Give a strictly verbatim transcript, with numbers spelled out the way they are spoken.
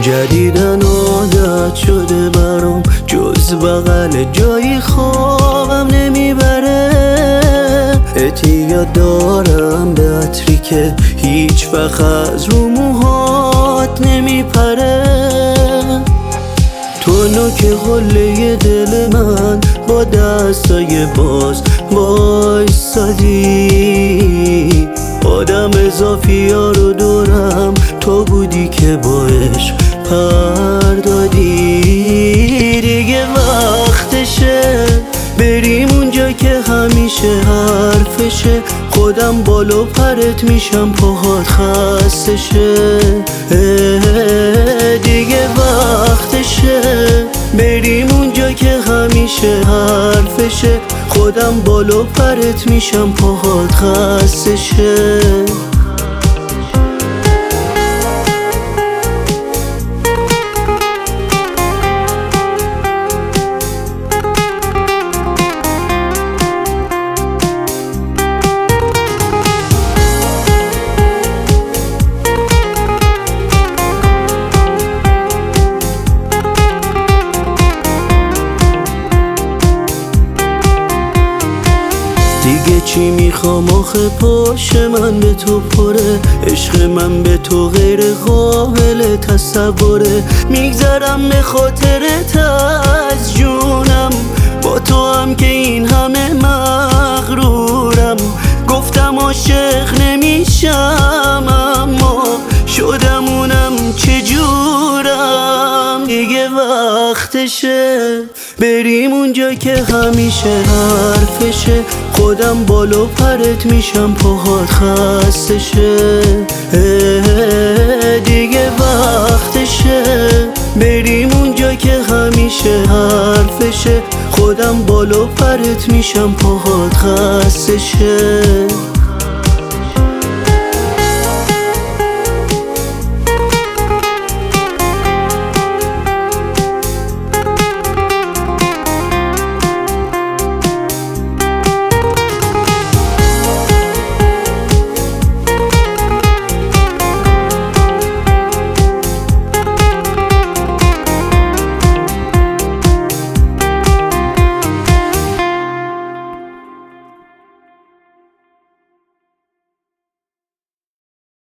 جدیدن عادت شده برام جز بغل جایی خوابم نمیبره. اعتیاد دارم به عطری که هیچ وقت از رو موهات نمیپره. تو نوک قله دل من با دستای باز وایسادی. آدم اضافی ها رو دورم تو بودی که با عشق پردادی. دیگه وقتشه بریم اونجا که همیشه حرفشه. خودم بالو پرت میشم پاهات خستشه. دیگه وقتشه بریم اونجا که همیشه حرفشه. خودم بالو پرت میشم پاهات خستشه. دیگه چی میخوام آخه پاش من به تو پره. عشق من به تو غیر قابل تصوره. میگذرم به خاطرت از جونم با تو هم که این همه مغرورم. گفتم عاشق نمیشم اما شدم اونم چجورم. دیگه وقتشه بریم اونجا که همیشه حرفشه. خودم بالو پرت میشم پاهات خستشه. دیگه وقتشه بریم اونجا که همیشه حرفشه. خودم بالو پرت میشم پاهات خستشه.